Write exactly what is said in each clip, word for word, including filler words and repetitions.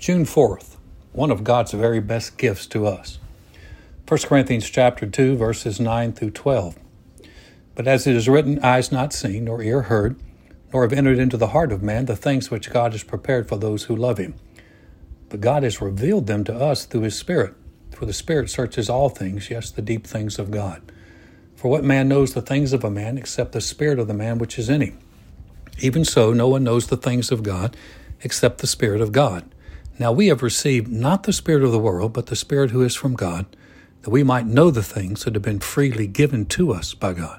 June fourth, one of God's very best gifts to us. First Corinthians chapter two, verses nine through twelve. But as it is written, eyes not seen, nor ear heard, nor have entered into the heart of man the things which God has prepared for those who love him. But God has revealed them to us through his Spirit. For the Spirit searches all things, yes, the deep things of God. For what man knows the things of a man except the spirit of the man which is in him? Even so, no one knows the things of God except the Spirit of God. Now we have received not the spirit of the world, but the Spirit who is from God, that we might know the things that have been freely given to us by God.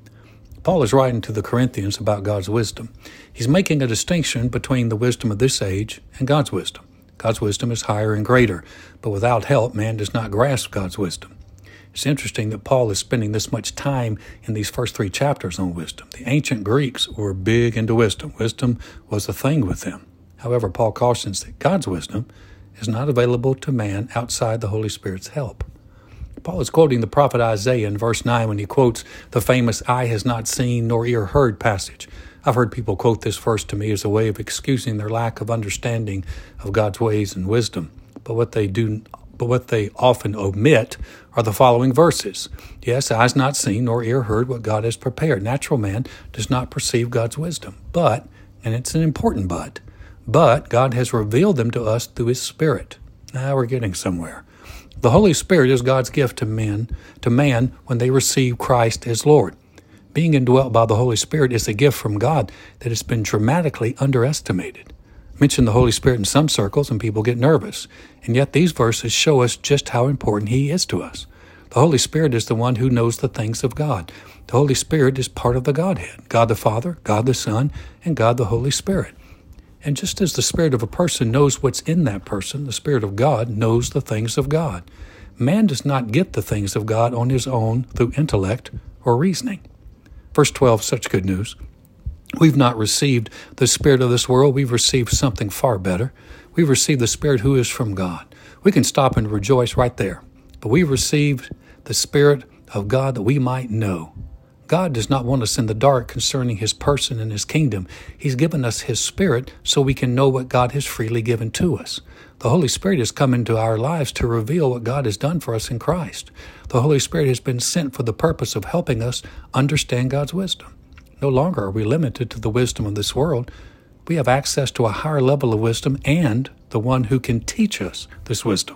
Paul is writing to the Corinthians about God's wisdom. He's making a distinction between the wisdom of this age and God's wisdom. God's wisdom is higher and greater, but without help, man does not grasp God's wisdom. It's interesting that Paul is spending this much time in these first three chapters on wisdom. The ancient Greeks were big into wisdom. Wisdom was a thing with them. However, Paul cautions that God's wisdom is not available to man outside the Holy Spirit's help. Paul is quoting the prophet Isaiah in verse nine when he quotes the famous eye has not seen nor ear heard passage. I've heard people quote this verse to me as a way of excusing their lack of understanding of God's ways and wisdom. But what they do, but what they often omit are the following verses. Yes, eyes not seen nor ear heard what God has prepared. Natural man does not perceive God's wisdom. But, and it's an important but, but God has revealed them to us through his Spirit. Now we're getting somewhere. The Holy Spirit is God's gift to men, to man when they receive Christ as Lord. Being indwelt by the Holy Spirit is a gift from God that has been dramatically underestimated. Mention the Holy Spirit in some circles and people get nervous, and yet these verses show us just how important he is to us. The Holy Spirit is the one who knows the things of God. The Holy Spirit is part of the Godhead, God the Father, God the Son, and God the Holy Spirit. And just as the spirit of a person knows what's in that person, the Spirit of God knows the things of God. Man does not get the things of God on his own through intellect or reasoning. Verse twelve, such good news. We've not received the spirit of this world. We've received something far better. We've received the Spirit who is from God. We can stop and rejoice right there. But we've received the Spirit of God that we might know. God does not want us in the dark concerning his person and his kingdom. He's given us his Spirit so we can know what God has freely given to us. The Holy Spirit has come into our lives to reveal what God has done for us in Christ. The Holy Spirit has been sent for the purpose of helping us understand God's wisdom. No longer are we limited to the wisdom of this world. We have access to a higher level of wisdom and the one who can teach us this wisdom.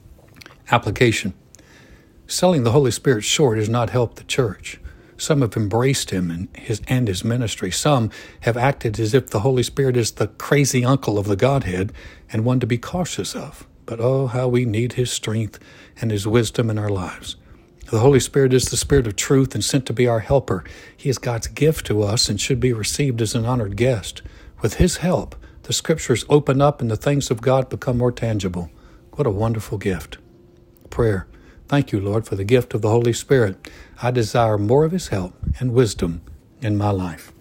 Application. Selling the Holy Spirit short has not helped the church. Some have embraced him and his, and his ministry. Some have acted as if the Holy Spirit is the crazy uncle of the Godhead and one to be cautious of. But oh, how we need his strength and his wisdom in our lives. The Holy Spirit is the Spirit of truth and sent to be our helper. He is God's gift to us and should be received as an honored guest. With his help, the Scriptures open up and the things of God become more tangible. What a wonderful gift. Prayer. Thank you, Lord, for the gift of the Holy Spirit. I desire more of his help and wisdom in my life.